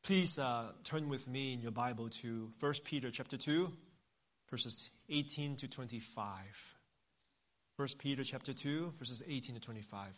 Please turn with me in your Bible to 1 Peter chapter 2, verses 18 to 25. 1 Peter chapter 2, verses 18 to 25.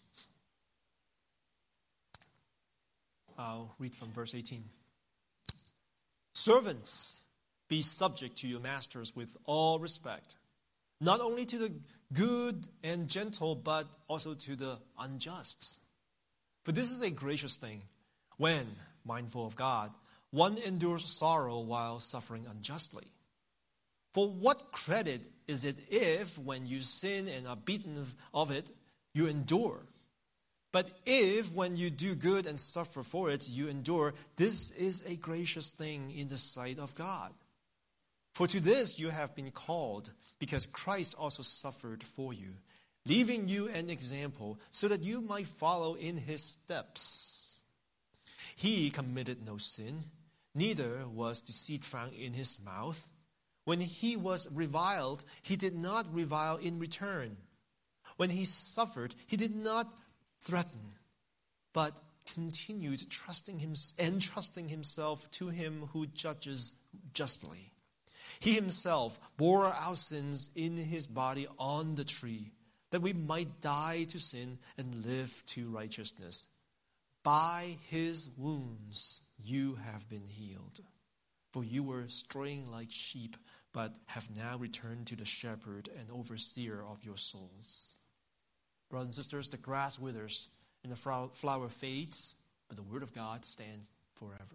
I'll read from verse 18. Servants, be subject to your masters with all respect, not only to the good and gentle, but also to the unjust. For this is a gracious thing, when, mindful of God, one endures sorrow while suffering unjustly. For what credit is it if, when you sin and are beaten of it, you endure? But if, when you do good and suffer for it, you endure, this is a gracious thing in the sight of God. For to this you have been called, because Christ also suffered for you, leaving you an example, so that you might follow in his steps. He committed no sin, neither was deceit found in his mouth. When he was reviled, he did not revile in return. When he suffered, he did not threaten, but continued trusting himself to him who judges justly. He himself bore our sins in his body on the tree, that we might die to sin and live to righteousness. By his wounds you have been healed. For you were straying like sheep, but have now returned to the shepherd and overseer of your souls. Brothers and sisters, the grass withers and the flower fades, but the word of God stands forever.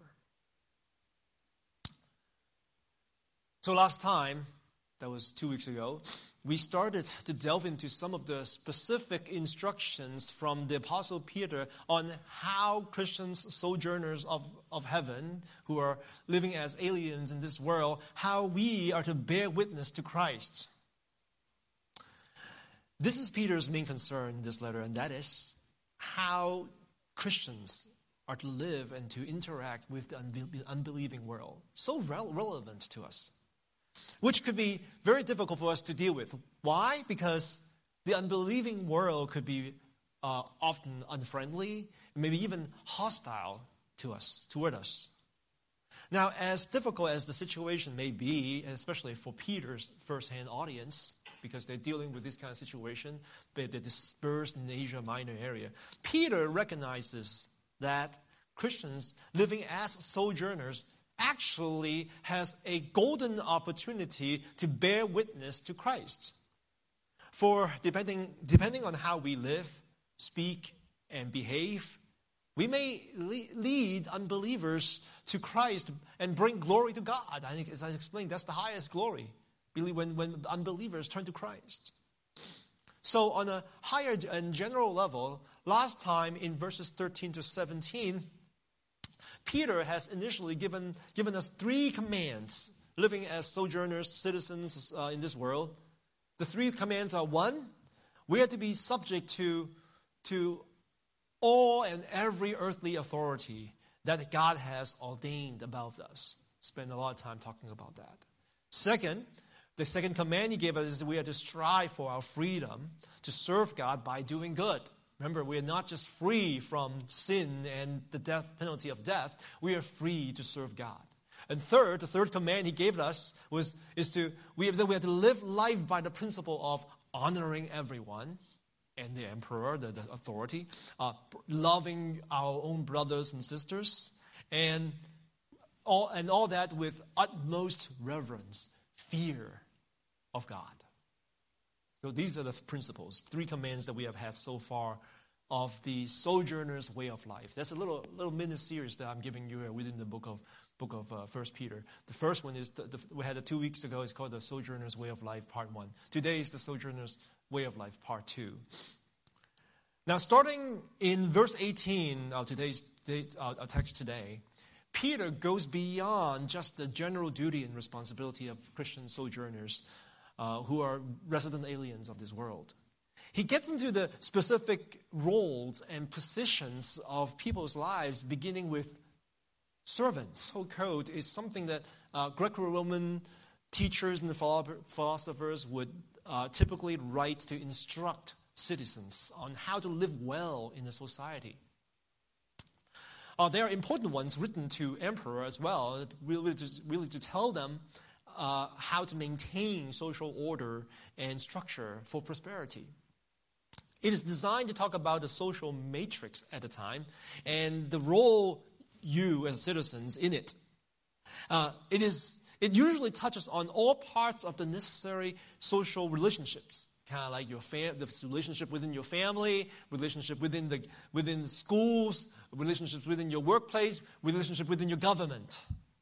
So last time, that was 2 weeks ago, we started to delve into some of the specific instructions from the Apostle Peter on how Christians, sojourners of heaven, who are living as aliens in this world, how we are to bear witness to Christ. This is Peter's main concern in this letter, and that is how Christians are to live and to interact with the unbelieving world. So relevant to us, which could be very difficult for us to deal with. Why? Because the unbelieving world could be often unfriendly, maybe even hostile toward us. Now, as difficult as the situation may be, especially for Peter's first-hand audience, because they're dealing with this kind of situation, they're dispersed in the Asia Minor area, Peter recognizes that Christians living as sojourners actually has a golden opportunity to bear witness to Christ. For depending on how we live, speak, and behave, we may lead unbelievers to Christ and bring glory to God. I think, as I explained, that's the highest glory, when unbelievers turn to Christ. So on a higher and general level, last time in verses 13 to 17, Peter has initially given us 3 commands, living as sojourners, citizens in this world. The 3 commands are: 1, we are to be subject to all and every earthly authority that God has ordained above us. Spend a lot of time talking about that. 2, the second command he gave us is we are to strive for our freedom to serve God by doing good. Remember, we are not just free from sin and the death penalty of death. We are free to serve God. And the third command he gave us we have to live life by the principle of honoring everyone and the emperor, the authority, loving our own brothers and sisters, and all that with utmost reverence, fear of God. So these are the principles, 3 commands that we have had so far of the sojourner's way of life. That's a little mini-series that I'm giving you within the book of 1 Peter. The first one is, we had it 2 weeks ago, it's called the Sojourner's Way of Life, Part 1. Today is the Sojourner's Way of Life, Part 2. Now, starting in verse 18 of today's our text today, Peter goes beyond just the general duty and responsibility of Christian sojourners who are resident aliens of this world. He gets into the specific roles and positions of people's lives, beginning with servants. This whole code is something that Greco-Roman teachers and philosophers would typically write to instruct citizens on how to live well in a society. There are important ones written to emperor as well, really to tell them how to maintain social order and structure for prosperity. It is designed to talk about the social matrix at the time and the role you as citizens in it. It usually touches on all parts of the necessary social relationships, kind of like the relationship within your family, relationship within the schools, relationships within your workplace, relationship within your government.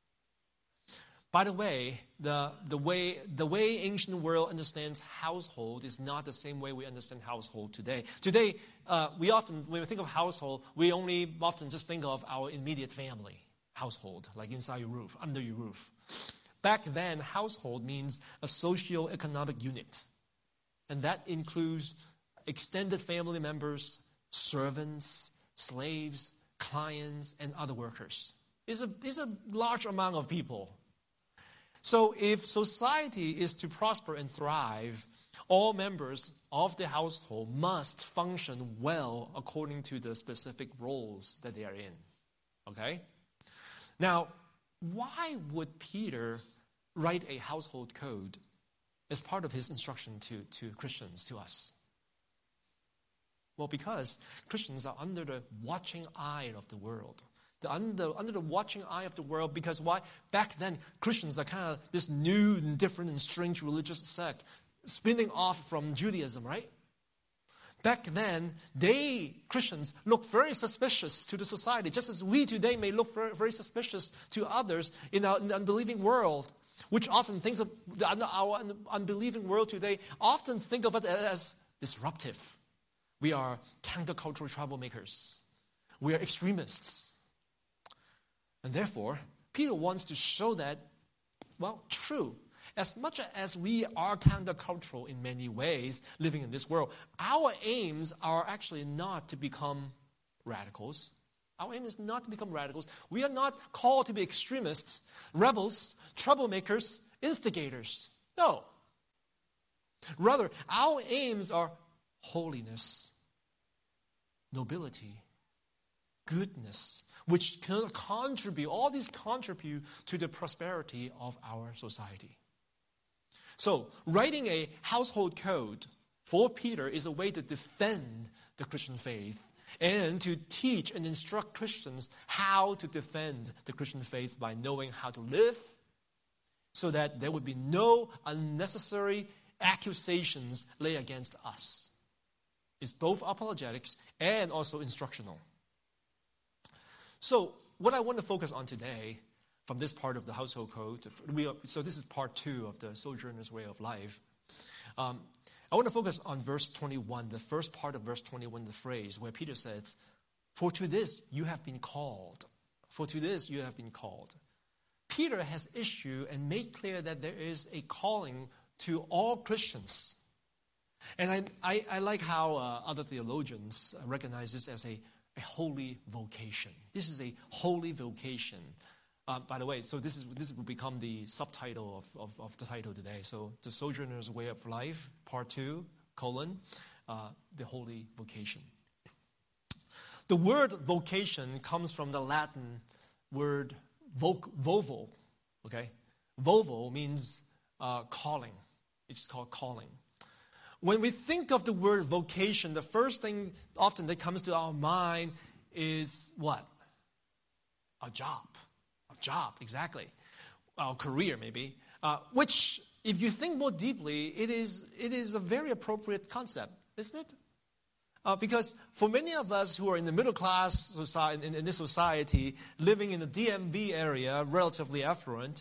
By the way, the way ancient world understands household is not the same way we understand household today. Today, when we think of household, we only often just think of our immediate family household, like inside your roof, under your roof. Back then, household means a socio-economic unit, and that includes extended family members, servants, slaves, clients, and other workers. It's a large amount of people. So if society is to prosper and thrive, all members of the household must function well according to the specific roles that they are in. Okay? Now, why would Peter write a household code as part of his instruction to Christians, to us? Well, because Christians are under the watching eye of the world. They're under the watching eye of the world because why? Back then, Christians are kind of this new and different and strange religious sect spinning off from Judaism, right? Back then, Christians, looked very suspicious to the society, just as we today may look very, very suspicious to others in the unbelieving world, which often thinks of our unbelieving world today, often think of it as disruptive. We are countercultural troublemakers. We are extremists. And therefore, Peter wants to show that, well, true. As much as we are countercultural in many ways, living in this world, our aims are actually not to become radicals. Our aim is not to become radicals. We are not called to be extremists, rebels, troublemakers, instigators. No. Rather, our aims are holiness, nobility, goodness, which can contribute to the prosperity of our society. So, writing a household code for Peter is a way to defend the Christian faith and to teach and instruct Christians how to defend the Christian faith by knowing how to live so that there would be no unnecessary accusations laid against us. It's both apologetics and also instructional. So, what I want to focus on today from this part of the household code, so this is part 2 of the Sojourner's Way of Life. I want to focus on verse 21, the first part of verse 21, the phrase where Peter says, "For to this you have been called." For to this you have been called. Peter has issued and made clear that there is a calling to all Christians. And I like how other theologians recognize this as a holy vocation. This is a holy vocation. By the way, so this will become the subtitle of the title today. So the Sojourner's Way of Life, part 2, the holy vocation. The word vocation comes from the Latin word vovo. Okay, vovo means calling. It's called calling. When we think of the word vocation, the first thing often that comes to our mind is what? A job. A job, exactly. Our career, maybe. Which, if you think more deeply, it is a very appropriate concept, isn't it? Because for many of us who are in the middle class society, in this society, living in the DMV area, relatively affluent,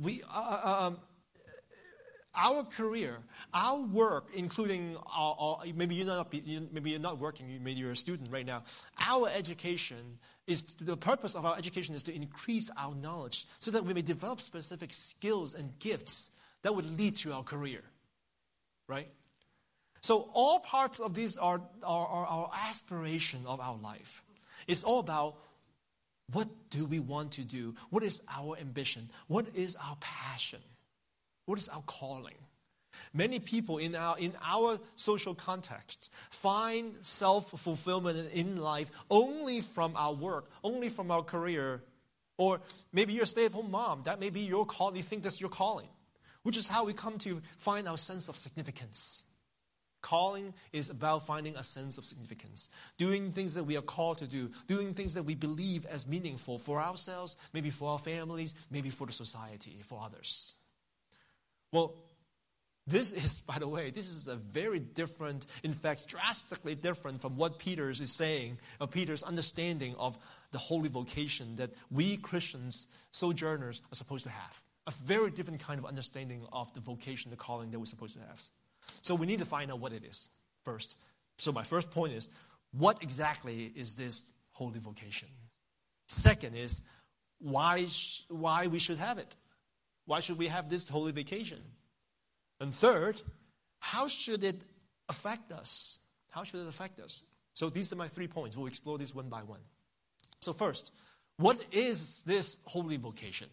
our career, our work, including maybe you're not working, maybe you're a student right now. Our education the purpose of our education is to increase our knowledge so that we may develop specific skills and gifts that would lead to our career, right? So all parts of these are our aspiration of our life. It's all about what do we want to do? What is our ambition? What is our passion? What is our calling? Many people in our social context find self-fulfillment in life only from our work, only from our career. Or maybe you're a stay-at-home mom. That may be your call. You think that's your calling, which is how we come to find our sense of significance. Calling is about finding a sense of significance, doing things that we are called to do, doing things that we believe as meaningful for ourselves, maybe for our families, maybe for the society, for others. Well, this is, by the way, this is a very different, in fact, drastically different from what Peter is saying, or Peter's understanding of the holy vocation that we Christians, sojourners, are supposed to have. A very different kind of understanding of the vocation, the calling that we're supposed to have. So we need to find out what it is first. So my first point is, what exactly is this holy vocation? Second is, why we should have it? Why should we have this holy vocation? And third, how should it affect us? How should it affect us? So these are my 3 points. We'll explore these one by one. So first, what is this holy vocation?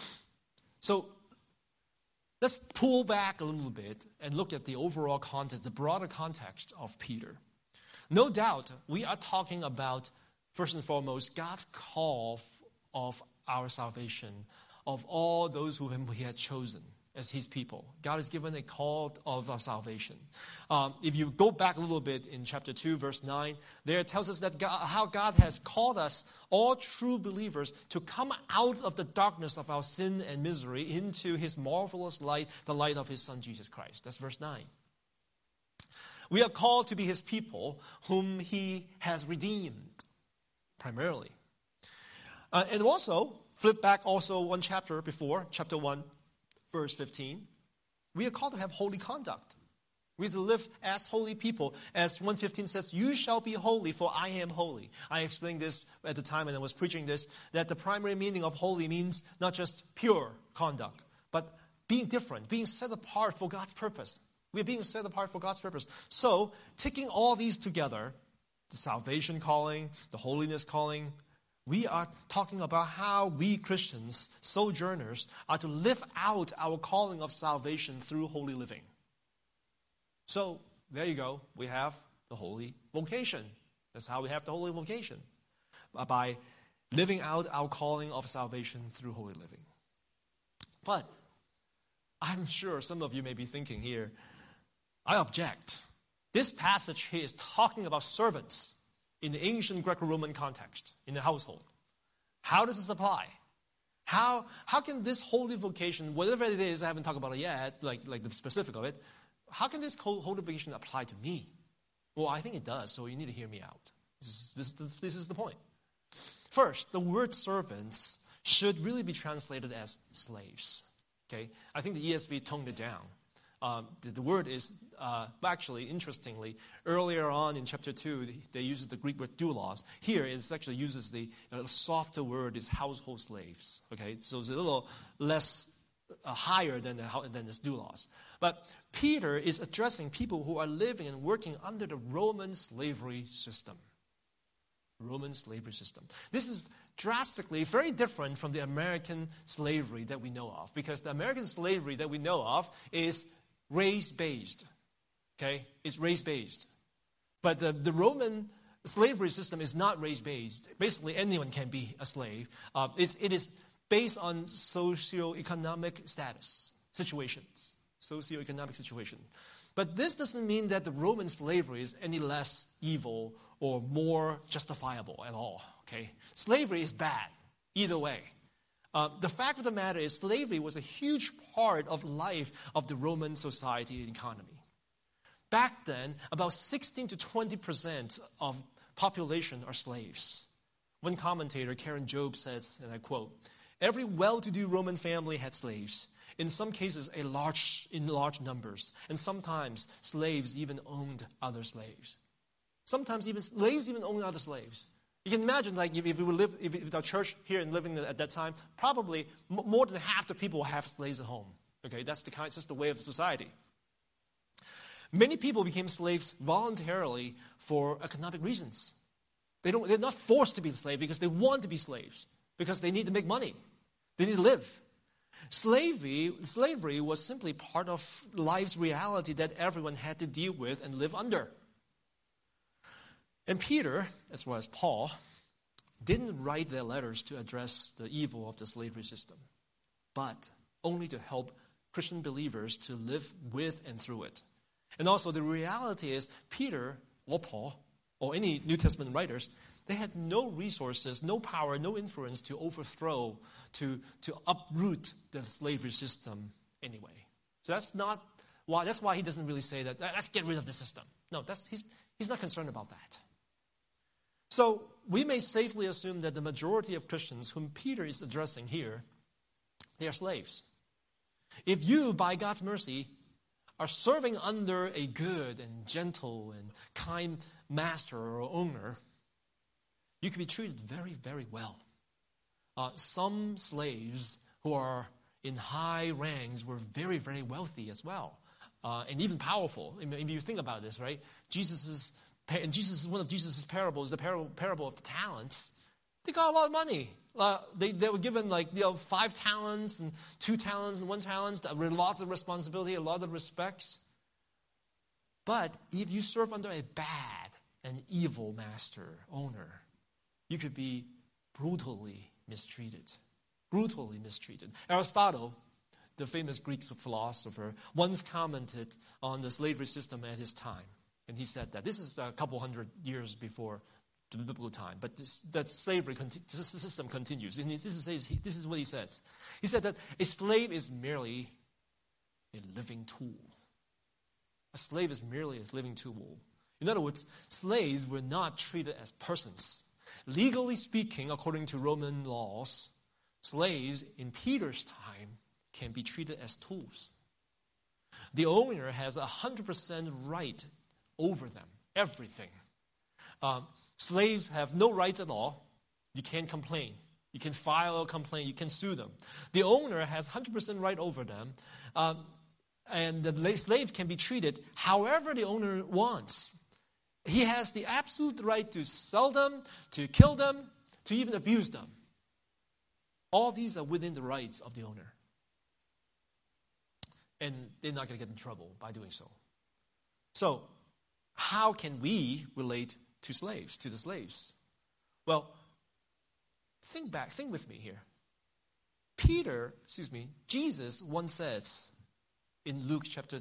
So let's pull back a little bit and look at the overall context, the broader context of Peter. No doubt, we are talking about, first and foremost, God's call of our salvation, of all those whom He had chosen as His people. God has given a call of our salvation. If you go back a little bit in chapter 2, verse 9, there it tells us that how God has called us, all true believers, to come out of the darkness of our sin and misery into His marvelous light, the light of His Son, Jesus Christ. That's verse 9. We are called to be His people, whom He has redeemed, primarily. And also, flip back also one chapter before, chapter 1, verse 15, we are called to have holy conduct. We are to live as holy people. As 1:15 says, you shall be holy, for I am holy. I explained this at the time when I was preaching this, that the primary meaning of holy means not just pure conduct, but being different, being set apart for God's purpose. We are being set apart for God's purpose. So, taking all these together, the salvation calling, the holiness calling, we are talking about how we Christians, sojourners, are to live out our calling of salvation through holy living. So, there you go. We have the holy vocation. That's how we have the holy vocation. By living out our calling of salvation through holy living. But, I'm sure some of you may be thinking here, I object. This passage here is talking about servants in the ancient Greco-Roman context, in the household. How does this apply? How can this holy vocation, whatever it is, I haven't talked about it yet, like the specific of it, how can this holy vocation apply to me? Well, I think it does, so you need to hear me out. This is the point. First, the word servants should really be translated as slaves. Okay? I think the ESV toned it down. The word is, actually, interestingly, earlier on in chapter 2, they use the Greek word doulos. Here, it actually uses the softer word is household slaves. Okay, so it's a little less higher than this doulos. But Peter is addressing people who are living and working under the Roman slavery system. Roman slavery system. This is drastically very different from the American slavery that we know of, because the American slavery that we know of is race-based, okay? It's race-based. But the Roman slavery system is not race-based. Basically, anyone can be a slave. It is based on socioeconomic status, situations, socioeconomic situation. But this doesn't mean that the Roman slavery is any less evil or more justifiable at all, okay? Slavery is bad, either way. The fact of the matter is slavery was a huge part of life of the Roman society and economy. Back then, about 16 to 20% of population are slaves. One commentator, Karen Jobe, says, and I quote, "Every well-to-do Roman family had slaves, in some cases in large numbers, and sometimes slaves even owned other slaves." Sometimes even slaves even owned other slaves. You can imagine, like, if our church here and living at that time, probably more than half the people have slaves at home. Okay, that's just the way of society. Many people became slaves voluntarily for economic reasons. They're not forced to be slaves because they want to be slaves, because they need to make money. They need to live. Slavery was simply part of life's reality that everyone had to deal with and live under. And Peter, as well as Paul, didn't write their letters to address the evil of the slavery system, but only to help Christian believers to live with and through it. And also the reality is Peter or Paul or any New Testament writers, they had no resources, no power, no influence to overthrow, to uproot the slavery system anyway. So that's why he doesn't really say that, let's get rid of the system. No, he's not concerned about that. So we may safely assume that the majority of Christians whom Peter is addressing here, they are slaves. If you, by God's mercy, are serving under a good and gentle and kind master or owner, you can be treated very, very well. Some slaves who are in high ranks were very, very wealthy as well, and even powerful. If you think about this, right? One of Jesus' parables, the parable of the talents. They got a lot of money. They were given 5 talents and 2 talents and 1 talent. With lots of responsibility, a lot of respects. But if you serve under a bad and evil master, owner, you could be brutally mistreated. Brutally mistreated. Aristotle, the famous Greek philosopher, once commented on the slavery system at his time. And he said that this is a couple hundred years before the biblical time, but that slavery system continues. And this is what he says. He said that a slave is merely a living tool. A slave is merely a living tool. In other words, slaves were not treated as persons. Legally speaking, according to Roman laws, slaves in Peter's time can be treated as tools. The owner has 100% right over them, everything. Slaves have no rights at all. You can't complain. You can file a complaint. You can sue them. The owner has 100% right over them. And the slave can be treated however the owner wants. He has the absolute right to sell them, to kill them, to even abuse them. All these are within the rights of the owner. And they're not going to get in trouble by doing so. So, how can we relate to the slaves? Well, think with me here. Jesus once says in Luke chapter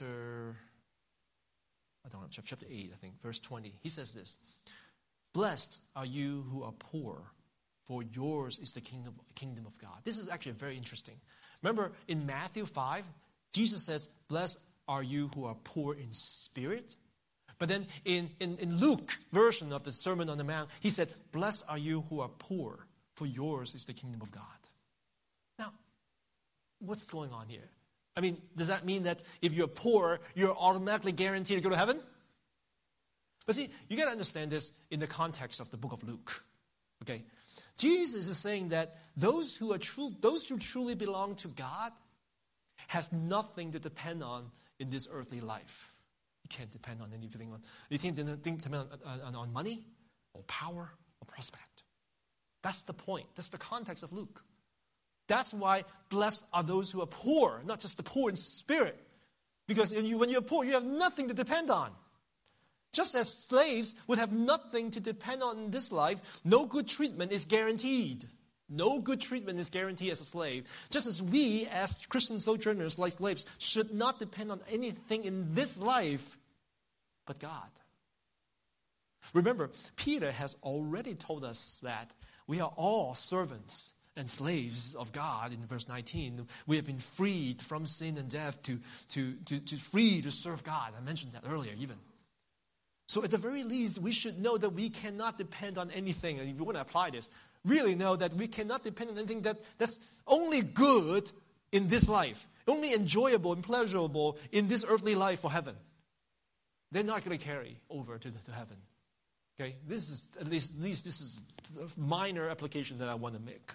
8, I think, verse 20, he says this, "Blessed are you who are poor, for yours is the kingdom of God." This is actually very interesting. Remember in Matthew 5, Jesus says, "Blessed are you who are poor in spirit." But then in Luke version of the Sermon on the Mount, he said, "Blessed are you who are poor, for yours is the kingdom of God." Now, what's going on here? I mean, does that mean that if you're poor, you're automatically guaranteed to go to heaven? But see, you got to understand this in the context of the book of Luke. Okay? Jesus is saying that those who truly belong to God has nothing to depend on in this earthly life. You can't depend on anything. You can't depend on money or power or prospect. That's the point. That's the context of Luke. That's why blessed are those who are poor, not just the poor in spirit. Because when you're poor, you have nothing to depend on. Just as slaves would have nothing to depend on in this life, no good treatment is guaranteed. No good treatment is guaranteed as a slave. Just as we, as Christian sojourners like slaves, should not depend on anything in this life but God. Remember, Peter has already told us that we are all servants and slaves of God. In verse 19, we have been freed from sin and death to free to serve God. I mentioned that earlier even. So at the very least, we should know that we cannot depend on anything. And if you want to apply this, really know that we cannot depend on anything that's only good in this life, only enjoyable and pleasurable in this earthly life for heaven. They're not going to carry over to heaven. Okay, this is at least this is a minor application that I want to make.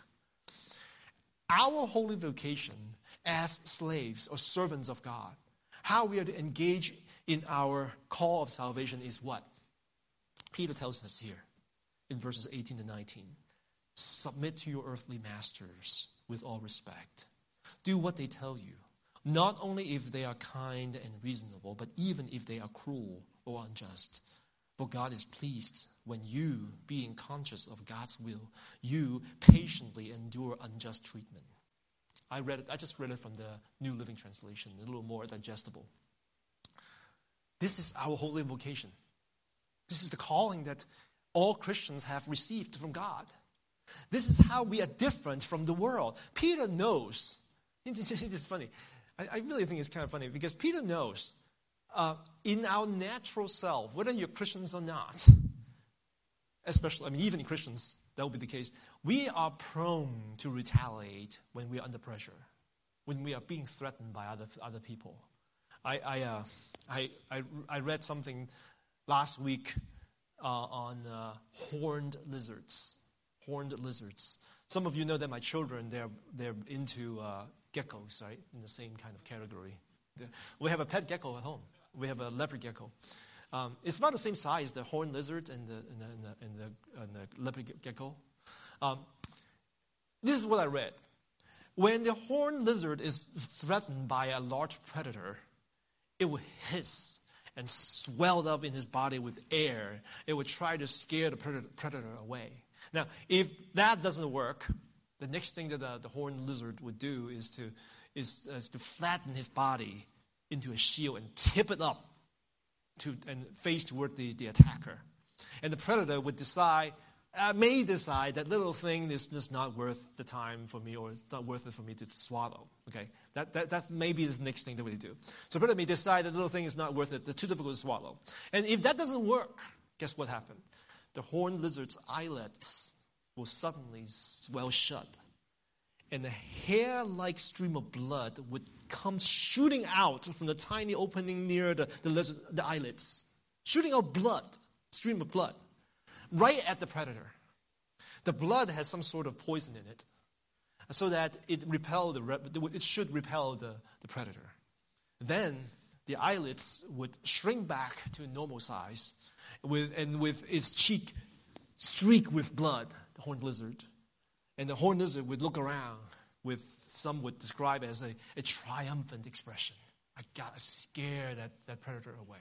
Our holy vocation as slaves or servants of God, how we are to engage in our call of salvation is what? Peter tells us here in verses 18 to 19. Submit to your earthly masters with all respect, do what they tell you, not only if they are kind and reasonable, but even if they are cruel or unjust. For God is pleased when you, being conscious of God's will, you patiently endure unjust treatment. I just read it from the New Living Translation, a little more digestible. This is our holy vocation. This is the calling that all Christians have received from God. This is how we are different from the world. Peter knows. It's funny. I really think it's kind of funny because Peter knows in our natural self, whether you're Christians or not, especially, even Christians, that will be the case, we are prone to retaliate when we are under pressure, when we are being threatened by other people. I read something last week on horned lizards. Horned lizards. Some of you know that my children, they're into geckos, right? In the same kind of category. We have a pet gecko at home. We have a leopard gecko. It's about the same size, the horned lizard and the leopard gecko. This is what I read. When the horned lizard is threatened by a large predator, it will hiss and swell up in his body with air. It will try to scare the predator away. Now, if that doesn't work, the next thing that the horned lizard would do is to flatten his body into a shield and tip it up and face toward the attacker. And the predator would may decide that little thing is just not worth the time for me, or it's not worth it for me to swallow. Okay, that's maybe the next thing that we do. So predator may decide that little thing is not worth it, it's too difficult to swallow. And if that doesn't work, guess what happened? The horned lizard's eyelids will suddenly swell shut, and a hair-like stream of blood would come shooting out from the tiny opening near the eyelids, shooting out stream of blood, right at the predator. The blood has some sort of poison in it, so that it should repel the predator. Then the eyelids would shrink back to normal size, with its cheek streaked with blood, the horned lizard. And the horned lizard would look around with, some would describe as a triumphant expression. I got to scare that predator away.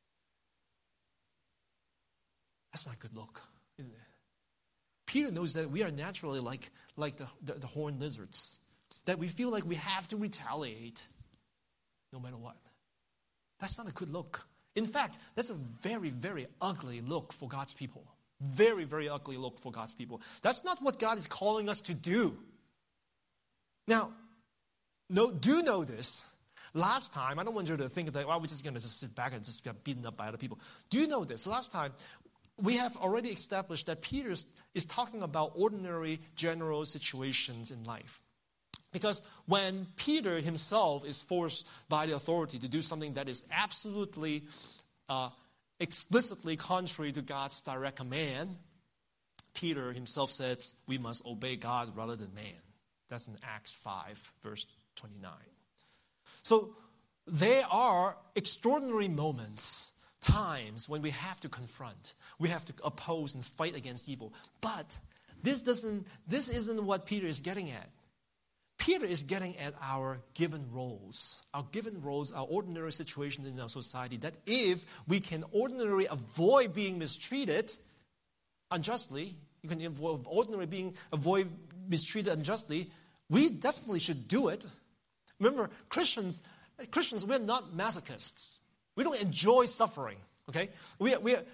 That's not a good look, isn't it? Peter knows that we are naturally like the horned lizards, that we feel like we have to retaliate no matter what. That's not a good look. In fact, that's a very, very ugly look for God's people. Very, very ugly look for God's people. That's not what God is calling us to do. Now, do know this. Last time, I don't want you to think that, we're just going to just sit back and just get beaten up by other people. Do you know this? Last time, we have already established that Peter is talking about ordinary, general situations in life. Because when Peter himself is forced by the authority to do something that is absolutely, explicitly contrary to God's direct command, Peter himself says we must obey God rather than man. That's in Acts 5, verse 29. So there are extraordinary moments, times when we have to confront, we have to oppose and fight against evil. But this isn't what Peter is getting at. Peter is getting at our given roles, our ordinary situations in our society, that if we can ordinarily avoid being mistreated unjustly, you can avoid mistreated unjustly, we definitely should do it. Remember, Christians, we're not masochists. We don't enjoy suffering, okay? We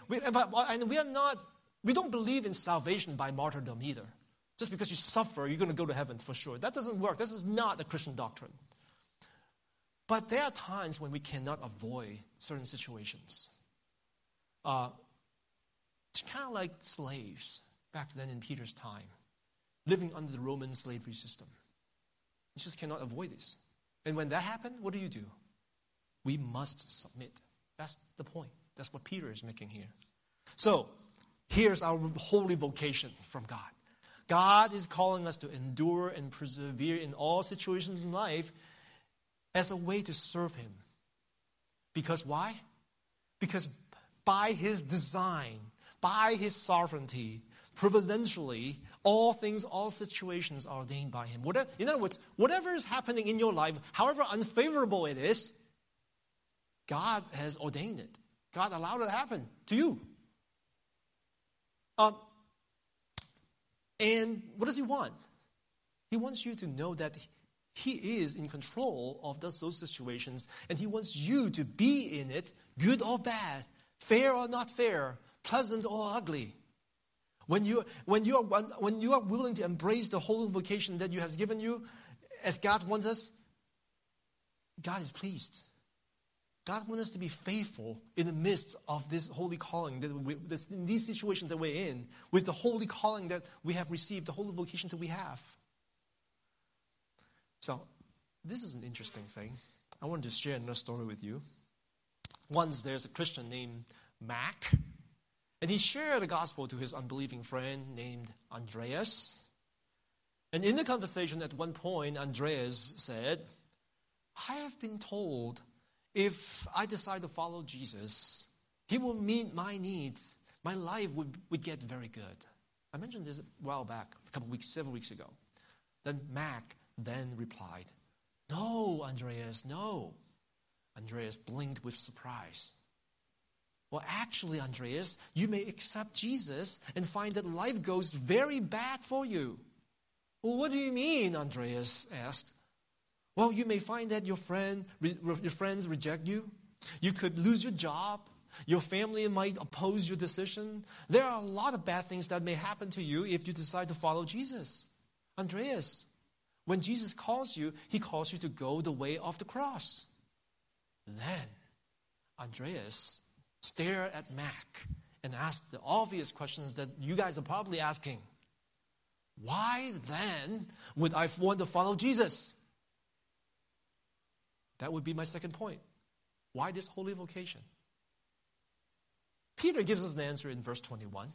don't believe in salvation by martyrdom either. Just because you suffer, you're going to go to heaven for sure. That doesn't work. This is not a Christian doctrine. But there are times when we cannot avoid certain situations. It's kind of like slaves back then in Peter's time, living under the Roman slavery system. You just cannot avoid this. And when that happened, what do? We must submit. That's the point. That's what Peter is making here. So, here's our holy vocation from God. God is calling us to endure and persevere in all situations in life as a way to serve Him. Because why? Because by His design, by His sovereignty, providentially, All things, all situations are ordained by him. In other words, whatever is happening in your life, however unfavorable it is, God has ordained it. God allowed it to happen to you. And what does he want? He wants you to know that he is in control of those situations, and he wants you to be in it, good or bad, fair or not fair, pleasant or ugly. When you are willing to embrace the holy vocation that you have given you, as God wants us, God is pleased. God wants us to be faithful in the midst of this holy calling, in these situations that we're in, with the holy calling that we have received, the holy vocation that we have. So, this is an interesting thing. I wanted to share another story with you. Once there's a Christian named Mac, and he shared the gospel to his unbelieving friend named Andreas. And in the conversation at one point, Andreas said, I have been told if I decide to follow Jesus, he will meet my needs. My life would get very good. I mentioned this a while back, several weeks ago. Then Mac then replied, no, Andreas, no. Andreas blinked with surprise. Well, actually, Andreas, you may accept Jesus and find that life goes very bad for you. Well, what do you mean, Andreas asked. Well, you may find that your friends reject you. You could lose your job. Your family might oppose your decision. There are a lot of bad things that may happen to you if you decide to follow Jesus. Andreas, when Jesus calls you, he calls you to go the way of the cross. Then, Andreas stared at Mac and asked the obvious questions that you guys are probably asking. Why then would I want to follow Jesus? That would be my second point. Why this holy vocation? Peter gives us an answer in verse 21.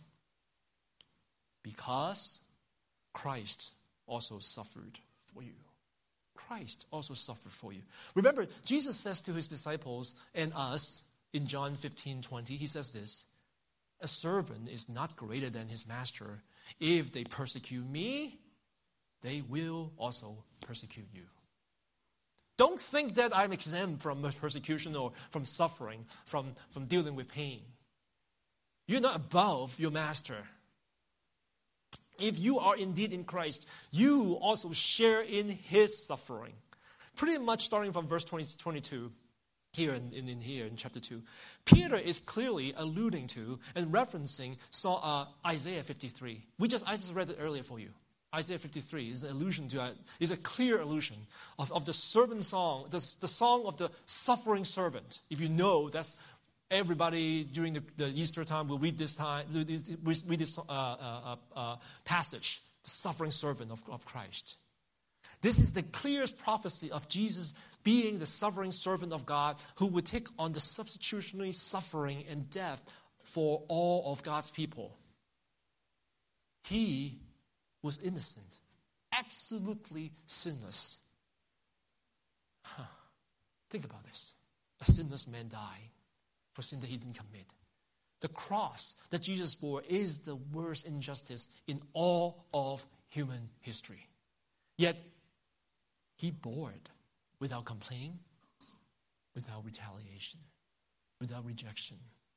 Because Christ also suffered for you. Christ also suffered for you. Remember, Jesus says to his disciples and us in John 15:20, he says this, a servant is not greater than his master. If they persecute me, they will also persecute you. Don't think that I'm exempt from persecution or from suffering, from dealing with pain. You're not above your master. If you are indeed in Christ, you also share in his suffering. Pretty much starting from verse 22, here in chapter 2, Peter is clearly alluding to and referencing Isaiah 53. I just read it earlier for you. Isaiah 53 is a clear allusion of the servant song, the song of the suffering servant. If you know, that's everybody during the Easter time will read this passage, the suffering servant of Christ. This is the clearest prophecy of Jesus being the suffering servant of God who would take on the substitutionary suffering and death for all of God's people. He was innocent, absolutely sinless. Think about this. A sinless man dying for sin that he didn't commit. The cross that Jesus bore is the worst injustice in all of human history. Yet, he bore it without complaint, without retaliation, without rejection.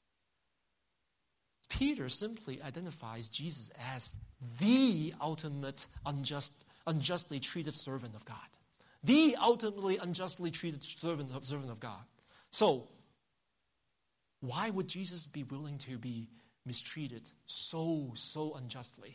Peter simply identifies Jesus as the ultimate unjustly treated servant of God. The ultimately unjustly treated servant of God. So, why would Jesus be willing to be mistreated so unjustly?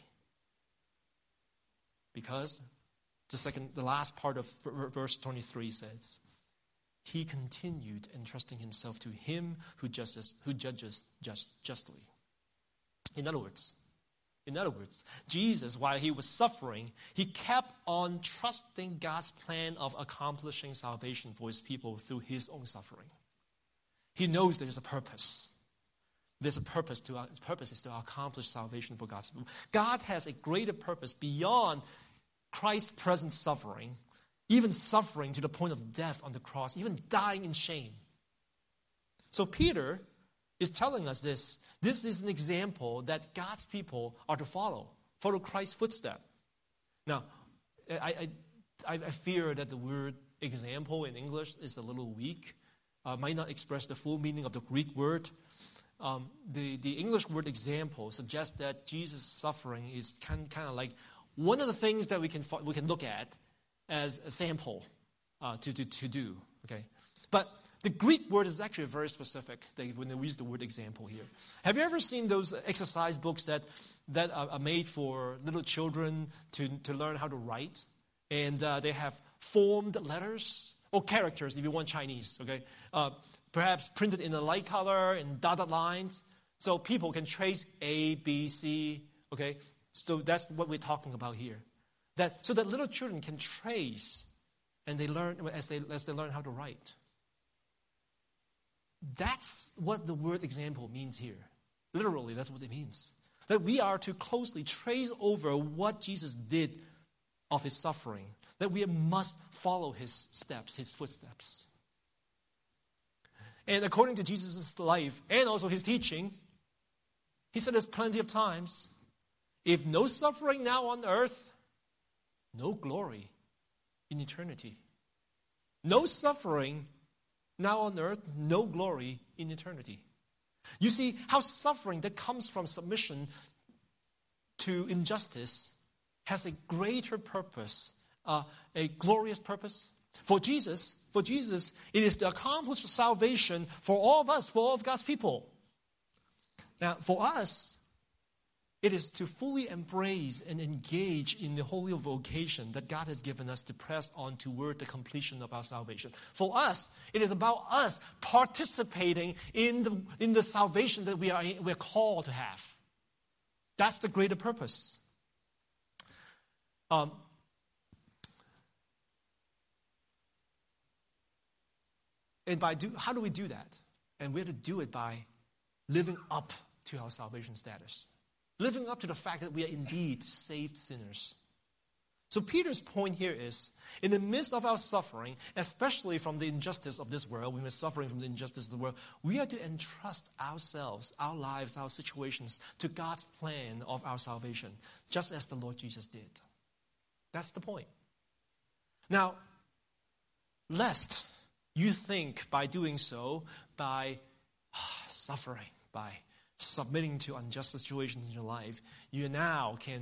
Because the last part of verse 23 says, he continued entrusting himself to him who judges justly. In other words, Jesus, while he was suffering, he kept on trusting God's plan of accomplishing salvation for his people through his own suffering. He knows there's a purpose. There's a purpose. His purpose is to accomplish salvation for God's people. God has a greater purpose beyond Christ's present suffering, even suffering to the point of death on the cross, even dying in shame. So Peter is telling us this. This is an example that God's people are to follow. Follow Christ's footstep. Now, I fear that the word example in English is a little weak. Might not express the full meaning of the Greek word. The English word example suggests that Jesus' suffering is kind of like one of the things that we can look at as a sample to do. Okay, but the Greek word is actually very specific when they use the word example here. Have you ever seen those exercise books that are made for little children to learn how to write? And they have formed letters or characters if you want Chinese, okay? Perhaps printed in a light color and dotted lines so people can trace A, B, C, okay? So that's what we're talking about here. So that little children can trace and they learn as they learn how to write. That's what the word example means here. Literally, that's what it means. That we are to closely trace over what Jesus did of his suffering. That we must follow his steps, his footsteps. And according to Jesus' life and also his teaching, he said this plenty of times, if no suffering now on earth, no glory in eternity. No suffering now on earth, no glory in eternity. You see how suffering that comes from submission to injustice has a greater purpose, a glorious purpose. For Jesus, it is to accomplish salvation for all of us, for all of God's people. Now, for us, it is to fully embrace and engage in the holy vocation that God has given us to press on toward the completion of our salvation. For us, it is about us participating in the salvation that we're called to have. That's the greater purpose. And how do we do that? And we're to do it by living up to our salvation status. Living up to the fact that we are indeed saved sinners. So Peter's point here is, in the midst of our suffering, especially from the injustice of this world, when we're suffering from the injustice of the world, we are to entrust ourselves, our lives, our situations to God's plan of our salvation, just as the Lord Jesus did. That's the point. Now, lest you think by doing so, by suffering, by submitting to unjust situations in your life, you now can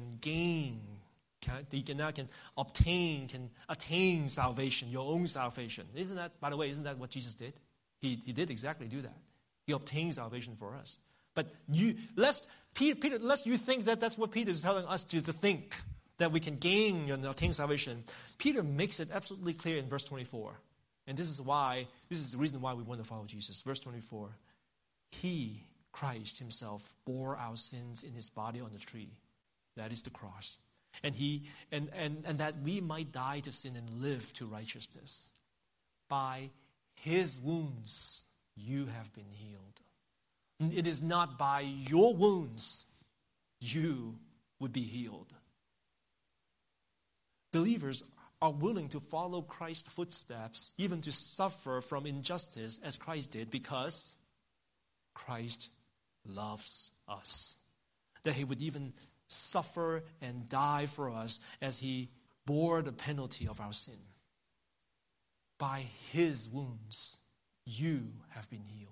attain salvation, your own salvation. Isn't that, by the way, isn't that what Jesus did? He did exactly do that. He obtained salvation for us. But lest you think that that's what Peter is telling us to think, that we can gain and attain salvation. Peter makes it absolutely clear in verse 24. And this is the reason why we want to follow Jesus. Verse 24. He, Christ himself, bore our sins in his body on the tree. That is the cross. And that we might die to sin and live to righteousness. By his wounds you have been healed. It is not by your wounds you would be healed. Believers are willing to follow Christ's footsteps, even to suffer from injustice as Christ did, because Christ loves us. That he would even suffer and die for us as he bore the penalty of our sin. By his wounds, you have been healed.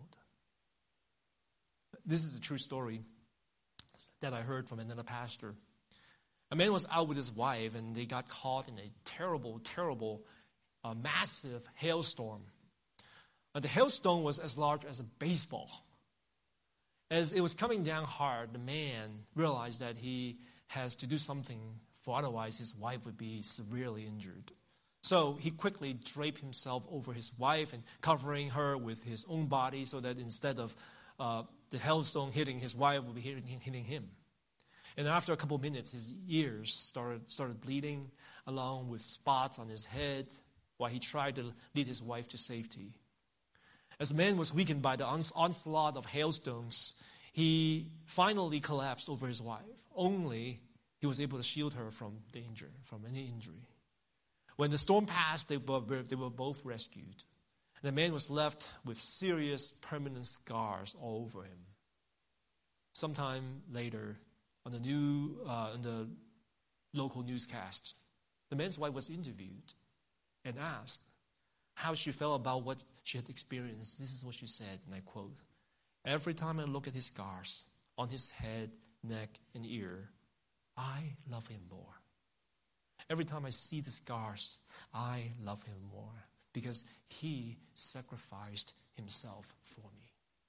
This is a true story that I heard from another pastor. A man was out with his wife and they got caught in a terrible, massive hailstorm. The hailstone was as large as a baseball. As it was coming down hard, the man realized that he has to do something, for otherwise his wife would be severely injured. So he quickly draped himself over his wife and covering her with his own body so that instead of the hailstone hitting his wife, would be hitting him. And after a couple of minutes, his ears started bleeding, along with spots on his head, while he tried to lead his wife to safety. As the man was weakened by the onslaught of hailstones, he finally collapsed over his wife. Only he was able to shield her from danger, from any injury. When the storm passed, they were both rescued. And the man was left with serious permanent scars all over him. Sometime later, on the local newscast. The man's wife was interviewed and asked how she felt about what she had experienced. This is what she said, and I quote, "Every time I look at his scars on his head, neck, and ear, I love him more. Every time I see the scars, I love him more because he sacrificed himself for me."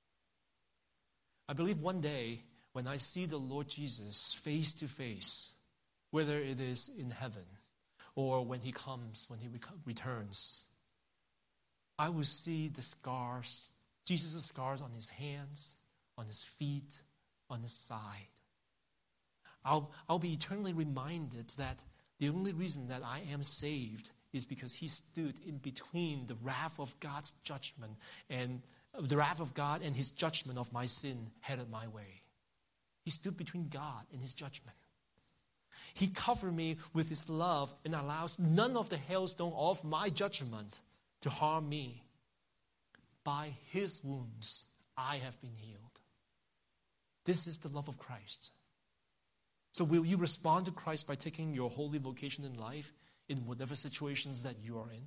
I believe one day when I see the Lord Jesus face to face, whether it is in heaven or when he comes, when he returns, I will see the scars, Jesus' scars on his hands, on his feet, on his side. I'll be eternally reminded that the only reason that I am saved is because he stood in between the wrath of God's judgment and the wrath of God and his judgment of my sin headed my way. He stood between God and his judgment. He covered me with his love and allows none of the hailstone of my judgment to harm me. By his wounds, I have been healed. This is the love of Christ. So will you respond to Christ by taking your holy vocation in life in whatever situations that you are in?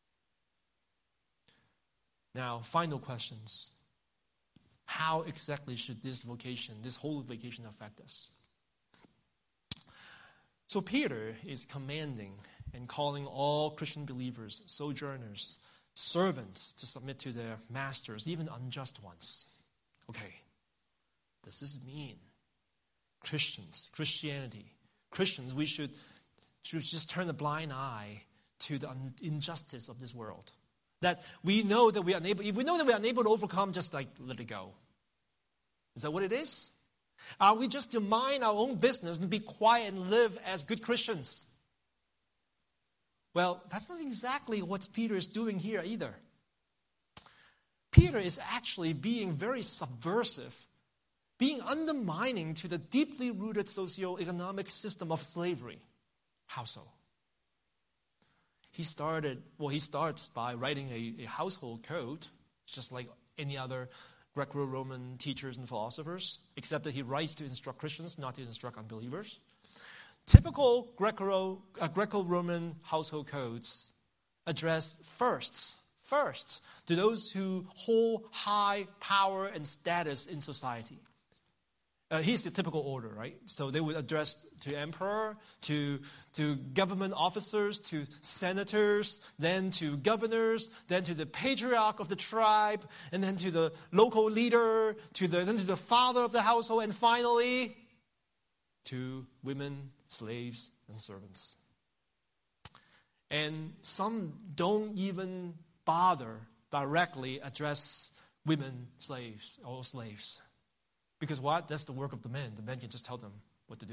Now, final questions. How exactly should this vocation, this holy vocation, affect us? So Peter is commanding and calling all Christian believers, sojourners, servants to submit to their masters, even unjust ones. Okay, does this mean Christians, we should just turn a blind eye to the injustice of this world? That we know that we are unable, if we know that we are unable to overcome, just like let it go. Is that what it is? Are we just to mind our own business and be quiet and live as good Christians? Well, that's not exactly what Peter is doing here either. Peter is actually being very subversive, being undermining to the deeply rooted socio-economic system of slavery. How so? He starts by writing a household code, just like any other Greco-Roman teachers and philosophers, except that he writes to instruct Christians, not to instruct unbelievers. Typical Greco-Roman household codes address first to those who hold high power and status in society. Here's the typical order, right? So they would address to emperor, to government officers, to senators, then to governors, then to the patriarch of the tribe, and then to the local leader, then to the father of the household, and finally to women, slaves, and servants. And some don't even bother directly address women, slaves. Because what? That's the work of the men. The men can just tell them what to do.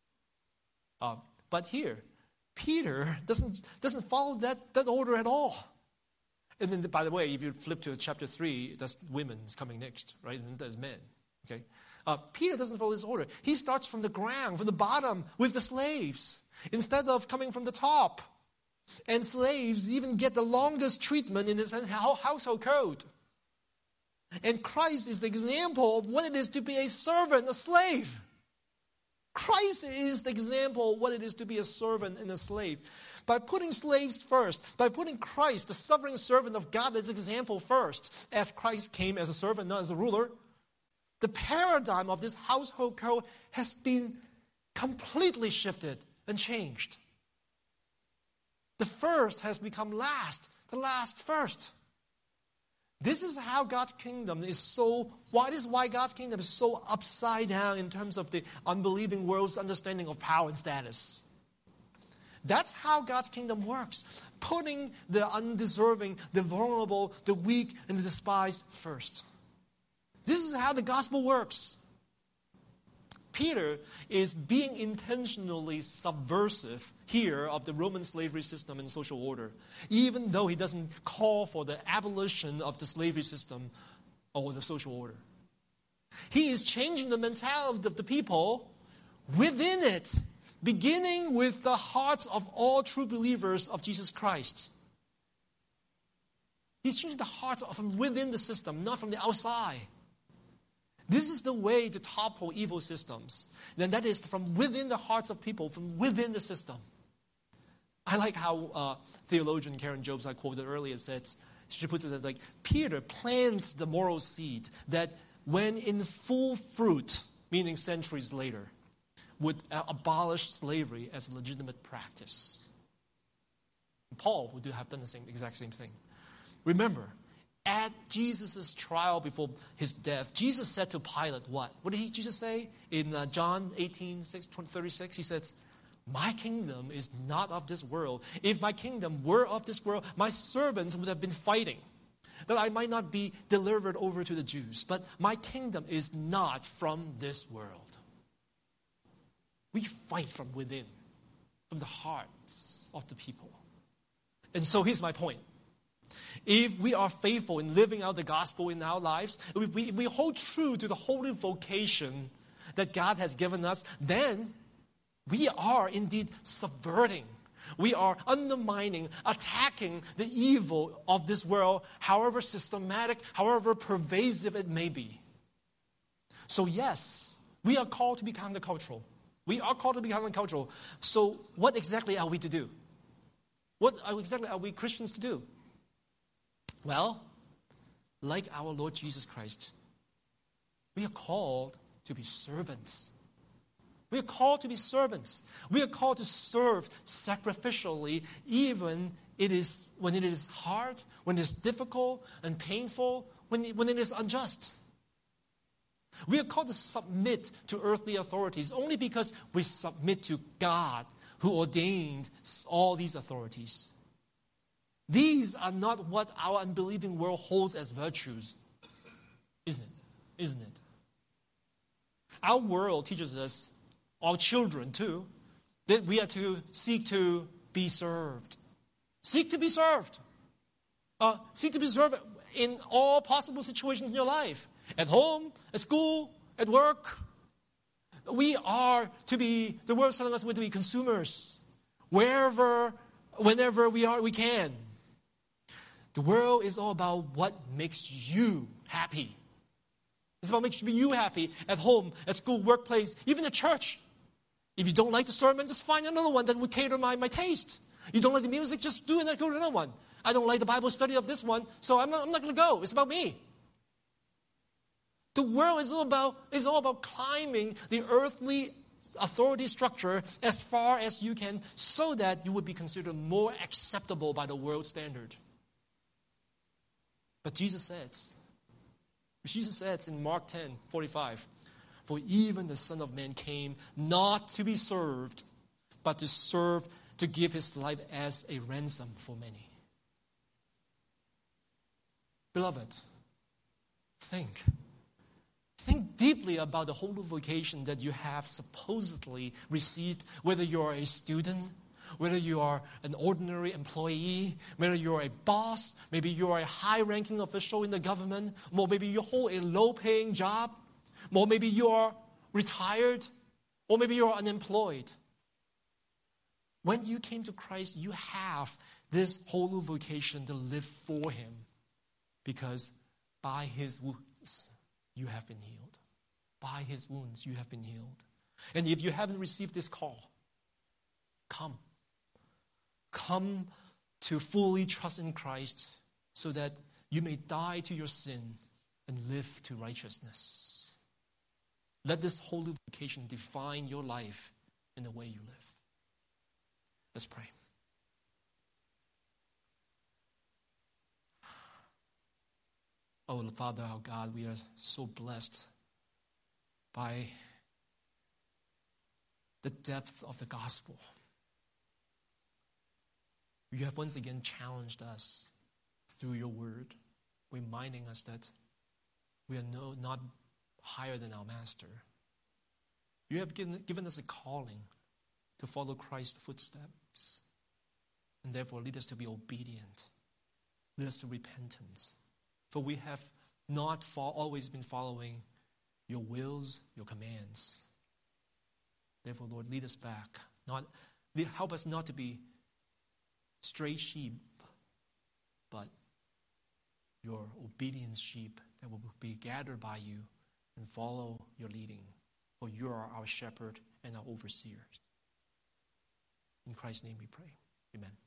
But here, Peter doesn't follow that order at all. And then, by the way, if you flip to chapter 3, that's women is coming next, right? And there's men. Okay. Peter doesn't follow this order. He starts from the ground, from the bottom, with the slaves, instead of coming from the top. And slaves even get the longest treatment in this household code. And Christ is the example of what it is to be a servant, a slave. Christ is the example of what it is to be a servant and a slave. By putting slaves first, by putting Christ, the suffering servant of God, as example first, as Christ came as a servant, not as a ruler, the paradigm of this household code has been completely shifted and changed. The first has become last, the last first. This is how God's kingdom is why God's kingdom is so upside down in terms of the unbelieving world's understanding of power and status. That's how God's kingdom works. Putting the undeserving, the vulnerable, the weak, and the despised first. This is how the gospel works. Peter is being intentionally subversive here of the Roman slavery system and social order, even though he doesn't call for the abolition of the slavery system or the social order. He is changing the mentality of the people within it, beginning with the hearts of all true believers of Jesus Christ. He's changing the hearts from within the system, not from the outside. This is the way to topple evil systems. And that is from within the hearts of people, from within the system. I like how theologian Karen Jobes, I quoted earlier, says, she puts it like, Peter plants the moral seed that when in full fruit, meaning centuries later, would abolish slavery as a legitimate practice. Paul would have done the exact same thing. Remember, at Jesus' trial before his death, Jesus said to Pilate what? What did Jesus say? In John 18:36, he says, my kingdom is not of this world. If my kingdom were of this world, my servants would have been fighting, that I might not be delivered over to the Jews. But my kingdom is not from this world. We fight from within, from the hearts of the people. And so here's my point. If we are faithful in living out the gospel in our lives, if we hold true to the holy vocation that God has given us, then we are indeed subverting. We are undermining, attacking the evil of this world, however systematic, however pervasive it may be. So yes, we are called to be countercultural. We are called to be countercultural. So what exactly are we to do? What exactly are we Christians to do? Well, like our Lord Jesus Christ, we are called to be servants. We are called to be servants. We are called to serve sacrificially, even when it is hard, when it is difficult and painful, when it is unjust. We are called to submit to earthly authorities only because we submit to God who ordained all these authorities. These are not what our unbelieving world holds as virtues, isn't it? Isn't it? Our world teaches us, our children too, that we are to seek to be served. Seek to be served. Seek to be served in all possible situations in your life. At home, at school, at work. We are to be, the world is telling us we're to be consumers. Wherever, whenever we can. The world is all about what makes you happy. It's about making you happy at home, at school, workplace, even at church. If you don't like the sermon, just find another one that would cater my taste. You don't like the music, just do it and go to another one. I don't like the Bible study of this one, so I'm not going to go. It's about me. The world is all about climbing the earthly authority structure as far as you can so that you would be considered more acceptable by the world standard. But Jesus says in Mark 10:45, for even the Son of Man came not to be served, but to serve, to give his life as a ransom for many. Beloved, think deeply about the holy vocation that you have supposedly received, whether you are a student, whether you are an ordinary employee, whether you are a boss, maybe you are a high-ranking official in the government, or maybe you hold a low-paying job, or maybe you are retired, or maybe you are unemployed. When you came to Christ, you have this holy vocation to live for Him, because by His wounds you have been healed. By His wounds you have been healed. And if you haven't received this call, come. Come to fully trust in Christ so that you may die to your sin and live to righteousness. Let this holy vocation define your life in the way you live. Let's pray. Oh, Father, our God, we are so blessed by the depth of the gospel. You have once again challenged us through your word, reminding us that we are not higher than our master. You have given us a calling to follow Christ's footsteps, and therefore lead us to be obedient. Lead us to repentance. For we have not always been following your wills, your commands. Therefore, Lord, lead us back. Help us not to be stray sheep, but your obedient sheep that will be gathered by you and follow your leading, for you are our shepherd and our overseers. In Christ's name we pray. Amen.